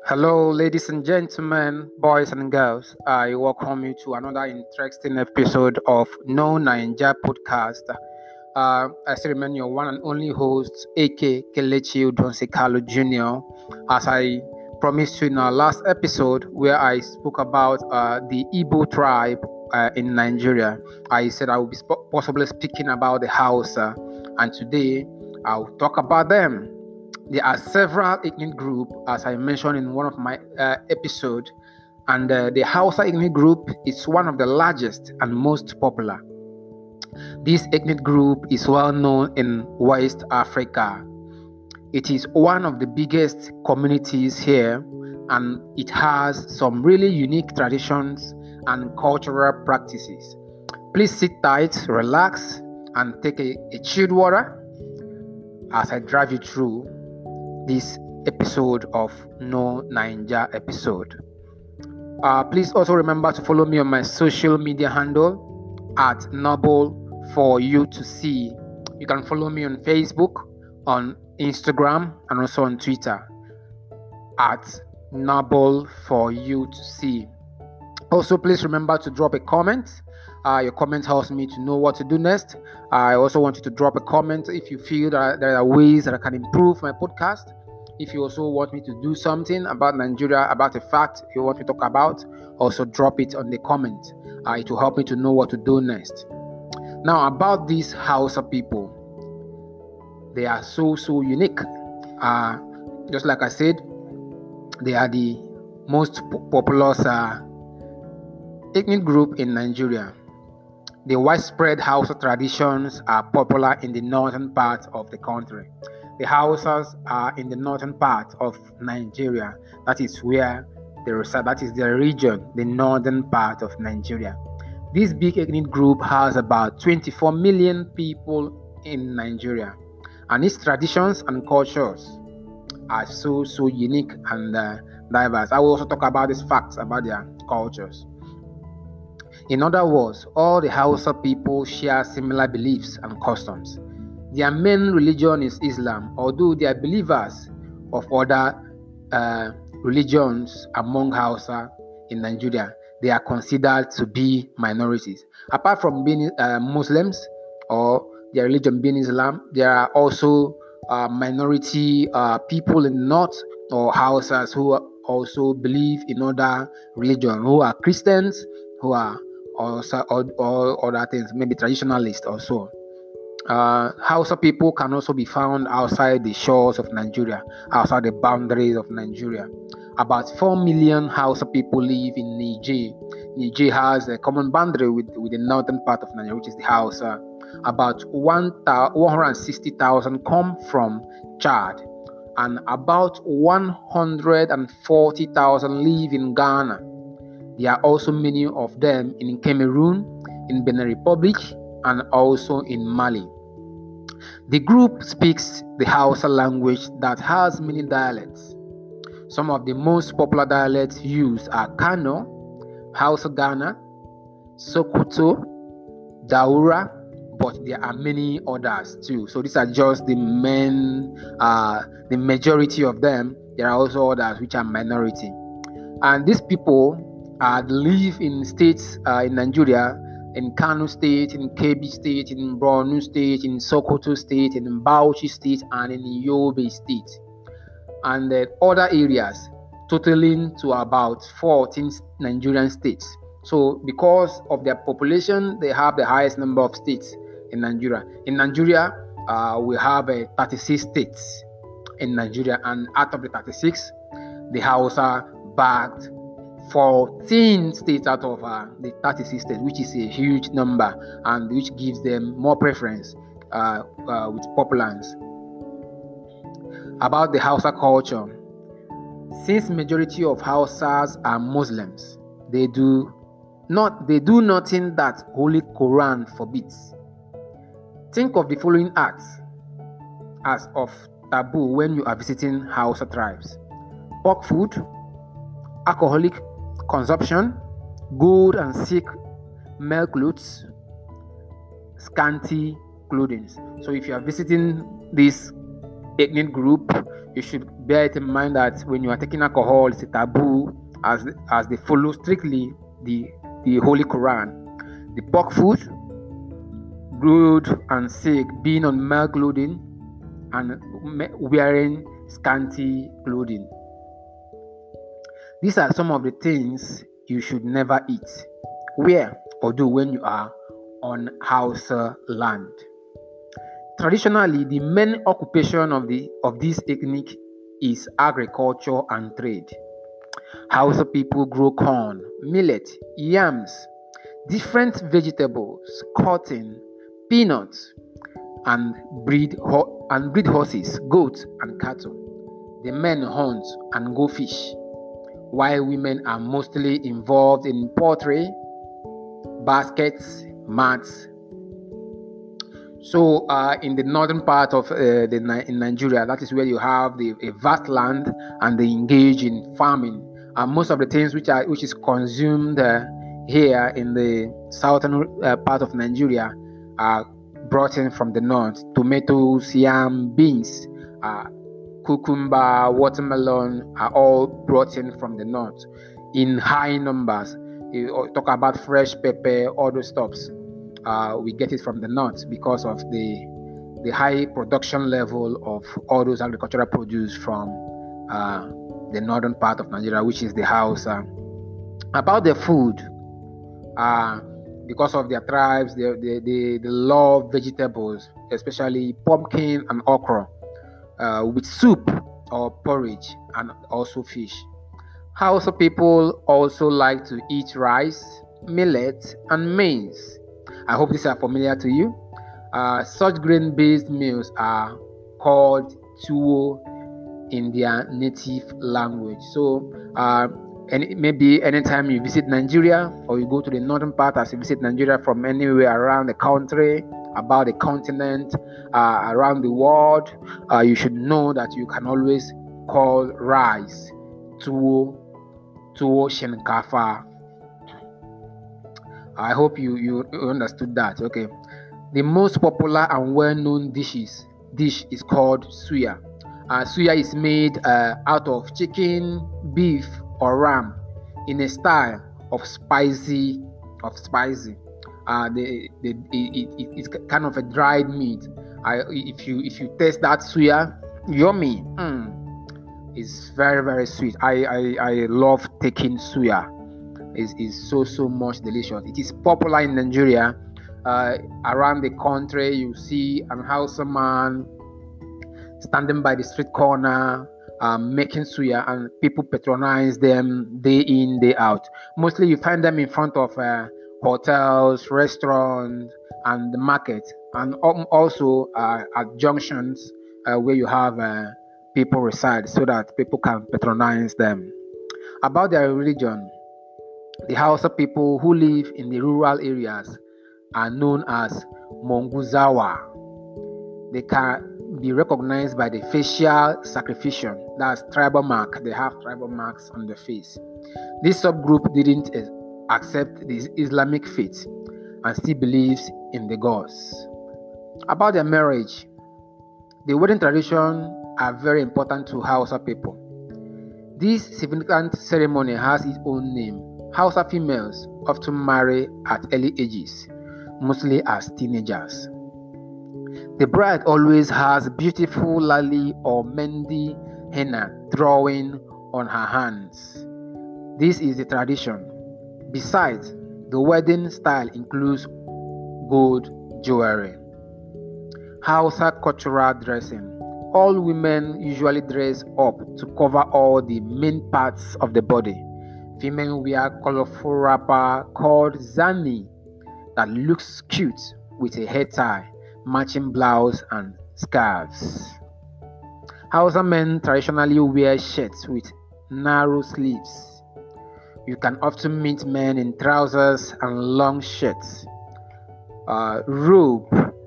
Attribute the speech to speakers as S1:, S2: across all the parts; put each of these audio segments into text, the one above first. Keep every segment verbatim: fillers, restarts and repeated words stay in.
S1: Hello, ladies and gentlemen, boys and girls. I welcome you to another interesting episode of No Ninja Podcast. Uh, I still remain your one and only host, A K Kelechi Udonsekalo Junior As I promised you in our last episode, where I spoke about uh, the Igbo tribe uh, in Nigeria, I said I will be sp- possibly speaking about the Hausa, and today I'll talk about them. There are several ethnic groups, as I mentioned in one of my uh, episodes, and uh, the Hausa ethnic group is one of the largest and most popular. This ethnic group is well known in West Africa. It is one of the biggest communities here, and it has some really unique traditions and cultural practices. Please sit tight, relax, and take a, a chilled water as I drive you through this episode of No Ninja episode. Uh, please also remember to follow me on my social media handle at Noble for you to see. You can follow me on Facebook, on Instagram, and also on Twitter at Noble for you to see. Also, please remember to drop a comment. Uh, your comment helps me to know what to do next. I also want you to drop a comment if you feel that there are ways that I can improve my podcast. If you also want me to do something about Nigeria, about a fact you want me to talk about, also drop it on the comment. Uh, it will help me to know what to do next. Now, about these Hausa people, they are so, so unique. Uh, just like I said, they are the most populous uh, ethnic group in Nigeria. The widespread Hausa traditions are popular in the northern part of the country. The Hausas are in the northern part of Nigeria. That is where they reside. That is their region, the northern part of Nigeria. This big ethnic group has about twenty-four million people in Nigeria, and its traditions and cultures are so so unique and uh, diverse. I will also talk about these facts about their cultures. In other words, all the Hausa people share similar beliefs and customs. Their main religion is Islam, although they are believers of other uh, religions among Hausa in Nigeria. They are considered to be minorities. Apart from being uh, Muslims or their religion being Islam, there are also uh, minority uh, people in the north or Hausas who also believe in other religion, who are Christians, who are also or, or other things, maybe traditionalists also. Uh, Hausa people can also be found outside the shores of Nigeria, outside the boundaries of Nigeria. About four million Hausa people live in Niger. Niger has a common boundary with, with the northern part of Nigeria, which is the Hausa. About one hundred sixty thousand come from Chad, and about one hundred forty thousand live in Ghana. There are also many of them in Cameroon, in Benin Republic, and also in Mali. The group speaks the Hausa language that has many dialects. Some of the most popular dialects used are Kano, Hausa Ghana, Sokoto, Daura, but there are many others too. So these are just the main, uh, the majority of them. There are also others which are minority. And these people uh, live in states uh, in Nigeria, in Kano State, in Kebbi State, in Borno State, in Sokoto State, in Bauchi State, and in Yobe State. And uh, other areas, totaling to about fourteen Nigerian states. So because of their population, they have the highest number of states in Nigeria. In Nigeria, uh, we have uh, thirty-six states in Nigeria, and out of the thirty-six, the Hausa bagged fourteen states out of uh, the thirty-six states, which is a huge number and which gives them more preference uh, uh, with populace. About the Hausa culture, since majority of Hausas are Muslims, they do not they do nothing that Holy Quran forbids. Think of the following acts as of taboo when you are visiting Hausa tribes: pork food, alcoholic consumption, gold and silk male clothes, scanty clothing. So if you are visiting these ethnic group, you should bear it in mind that when you are taking alcohol, it's a taboo, as as they follow strictly the the Holy Quran. The pork food, rude and sick, being on male clothing and wearing scanty clothing. These are some of the things you should never eat, wear, or do when you are on Hausa land. Traditionally, the main occupation of the of this ethnic is agriculture and trade. Hausa people grow corn, millet, yams, different vegetables, cotton, peanuts, and breed ho- and breed horses, goats, and cattle. The men hunt and go fish, while women are mostly involved in pottery, baskets, mats. So, uh, in the northern part of uh, the in Nigeria, that is where you have the a vast land, and they engage in farming. And most of the things which are which is consumed uh, here in the southern uh, part of Nigeria are brought in from the north. Tomatoes, yam, beans, uh, cucumber, watermelon are all brought in from the north in high numbers. You talk about fresh pepper, all those stuffs. Uh, we get it from the north because of the the high production level of all those agricultural produce from uh, the northern part of Nigeria, which is the Hausa. About the food, uh, because of their tribes, they, they, they, they love vegetables, especially pumpkin and okra, uh, with soup or porridge, and also fish. Hausa people also like to eat rice, millet, and maize. I hope these are familiar to you. Uh, such grain-based meals are called tuwo in their native language. So, uh, and maybe anytime you visit Nigeria, or you go to the northern part as you visit Nigeria from anywhere around the country, about the continent, uh, around the world, uh, you should know that you can always call rice tuwo, tuwo shinkafa. I hope you, you understood that. Okay. The most popular and well-known dishes dish is called suya. Uh, suya is made uh, out of chicken, beef, or ram in a style of spicy of spicy. Uh, the, the, it, it, it's kind of a dried meat. I, if you if you taste that suya, yummy. Mm, it's very very sweet. I I, I love taking suya. Is is so so much delicious. It is popular in Nigeria. Uh, around the country, you see an Hausa man standing by the street corner, um, making suya, and people patronize them day in, day out. Mostly, you find them in front of uh, hotels, restaurants, and the market, and also uh, at junctions uh, where you have uh, people reside, so that people can patronize them. About their religion, the Hausa people who live in the rural areas are known as Monguzawa. They can be recognized by the facial sacrification, that's tribal mark. They have tribal marks on the face. This subgroup didn't accept the Islamic faith and still believes in the gods. About their marriage, the wedding tradition are very important to Hausa people. This significant ceremony has its own name. Hausa females often marry at early ages, mostly as teenagers. The bride always has beautiful lali or mendi henna drawing on her hands. This is the tradition. Besides, the wedding style includes gold jewelry. Hausa cultural dressing. All women usually dress up to cover all the main parts of the body. Female wear colorful wrapper called zani that looks cute with a head tie, matching blouse and scarves. Hausa men traditionally wear shirts with narrow sleeves. You can often meet men in trousers and long shirts. Uh, robe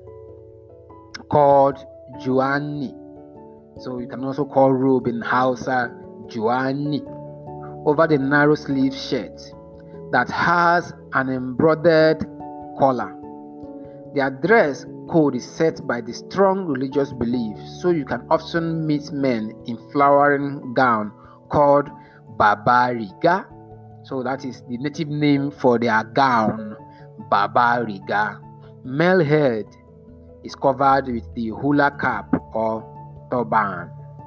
S1: called juani. So you can also call robe in Hausa juani, over the narrow sleeve shirt that has an embroidered collar. Their dress code is set by the strong religious belief, so you can often meet men in flowering gown called Babariga. So that is the native name for their gown, Babariga. Male head is covered with the hula cap or turban.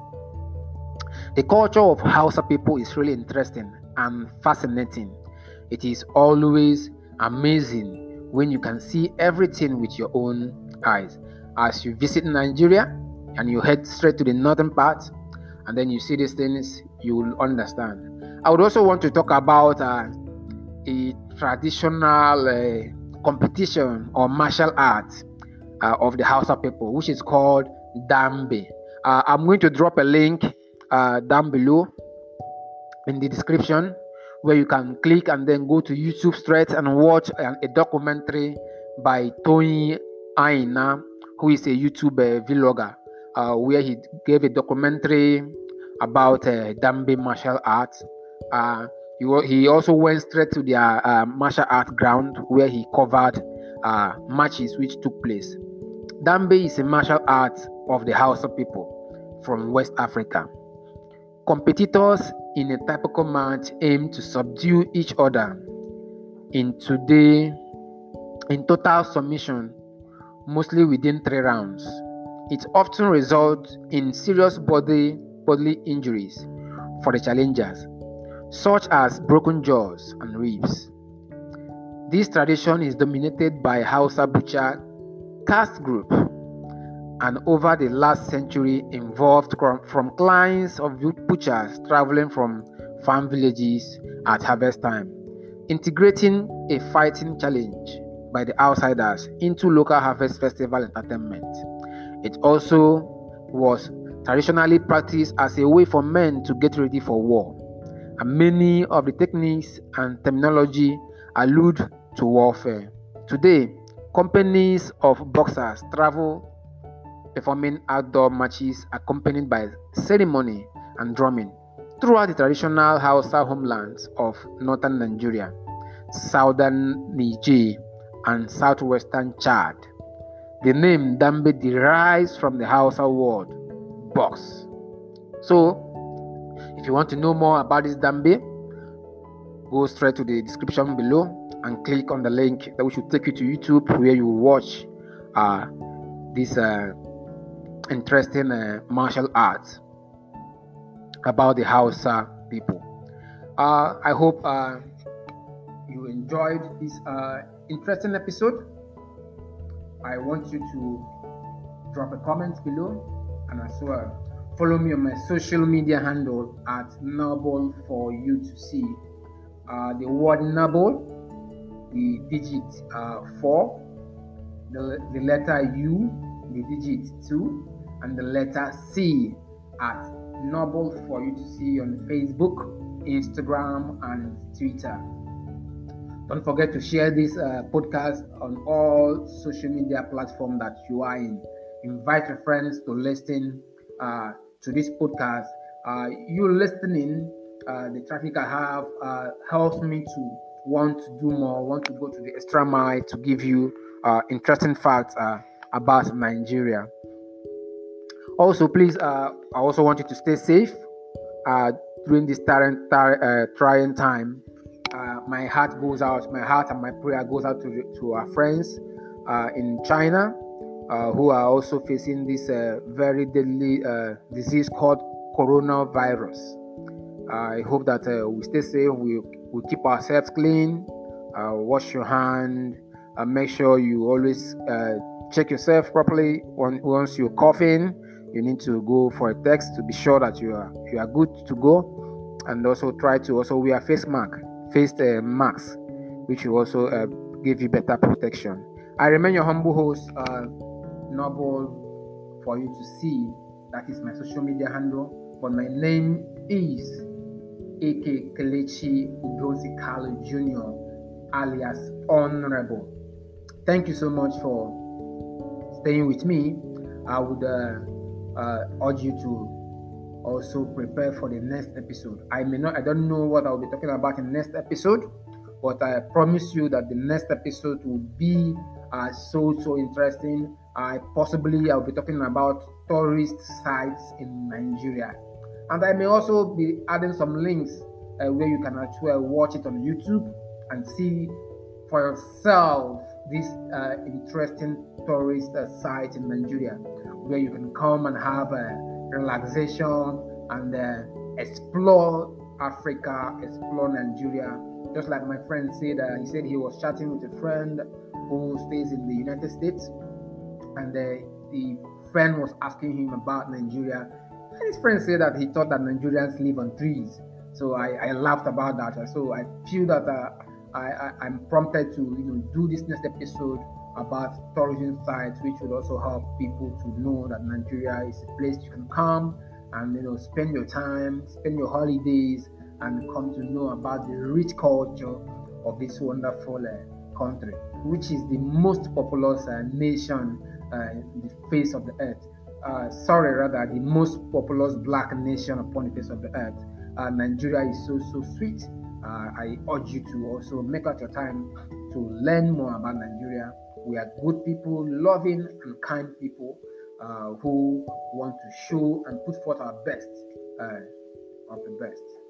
S1: The culture of Hausa people is really interesting and fascinating. It is always amazing when you can see everything with your own eyes. As you visit Nigeria and you head straight to the northern part, and then you see these things, you will understand. I would also want to talk about uh, a traditional uh, competition or martial art uh, of the Hausa people, which is called Dambe. Uh, I'm going to drop a link uh, down below in the description where you can click and then go to YouTube straight and watch a, a documentary by Tony Aina, who is a YouTube uh, vlogger, uh, where he gave a documentary about uh, Dambe martial arts. Uh, he, he also went straight to their uh, martial art ground where he covered uh, matches which took place. Dambe is a martial art of the Hausa people from West Africa. Competitors in a typical match aim to subdue each other in today in total submission, mostly within three rounds. It often results in serious body bodily injuries for the challengers, such as broken jaws and ribs. This tradition is dominated by Hausa Butcher caste group, and over the last century involved from clients of butchers traveling from farm villages at harvest time, integrating a fighting challenge by the outsiders into local harvest festival entertainment. It also was traditionally practiced as a way for men to get ready for war, and many of the techniques and terminology allude to warfare. Today, companies of boxers travel performing outdoor matches accompanied by ceremony and drumming throughout the traditional Hausa homelands of northern Nigeria, southern Niger, and southwestern Chad. The name Dambe derives from the Hausa word box. So, if you want to know more about this Dambe, go straight to the description below and click on the link that will take you to YouTube, where you will watch uh, this uh, interesting uh, martial arts about the Hausa people. Uh, I hope uh, you enjoyed this uh, interesting episode. I want you to drop a comment below, and as well follow me on my social media handle at Noble for you to see. Uh, the word Noble, the digit uh, four, the, the letter U, the digit two, and the letter C at Noble for you to see on Facebook, Instagram, and Twitter. Don't forget to share this uh, podcast on all social media platforms that you are in. Invite your friends to listen uh, to this podcast. Uh, you listening, uh, the traffic I have uh, helps me to want to do more, want to go to the extra mile to give you uh, interesting facts uh, about Nigeria. Also, please, uh, I also want you to stay safe uh, during this trying, uh, trying time. Uh, my heart goes out, my heart and my prayer goes out to, to our friends uh, in China uh, who are also facing this uh, very deadly uh, disease called coronavirus. I hope that uh, we stay safe, we, we keep ourselves clean, uh, wash your hand, uh, make sure you always uh, check yourself properly. Once you're coughing, you need to go for a test to be sure that you are you are good to go, and also try to also wear face mask, face uh, mask, which will also uh, give you better protection. I remain your humble host, uh, Noble for you to see. That is my social media handle, but my name is A K Kelechi Udozi Kalu Junior alias Honorable. Thank you so much for staying with me. I would uh, uh, urge you to also prepare for the next episode. I may not, I don't know what I'll be talking about in the next episode, but I promise you that the next episode will be are so so interesting. I possibly I'll be talking about tourist sites in Nigeria, and I may also be adding some links uh, where you can actually watch it on YouTube and see for yourself this uh, interesting tourist uh, site in Nigeria, where you can come and have a relaxation and uh, explore Africa, explore Nigeria. Just like my friend said, uh, he said he was chatting with a friend who stays in the United States, and uh, the friend was asking him about Nigeria. And his friend said that he thought that Nigerians live on trees. So I, I laughed about that. So I feel that uh, I, I, I'm prompted to you know do this next episode about tourism sites, which will also help people to know that Nigeria is a place you can come and you know spend your time, spend your holidays, and come to know about the rich culture of this wonderful uh, country, which is the most populous uh, nation uh, in the face of the earth. Uh, sorry, rather, the most populous black nation upon the face of the earth. Uh, Nigeria is so, so sweet. Uh, I urge you to also make out your time to learn more about Nigeria. We are good people, loving and kind people uh, who want to show and put forth our best uh, of the best.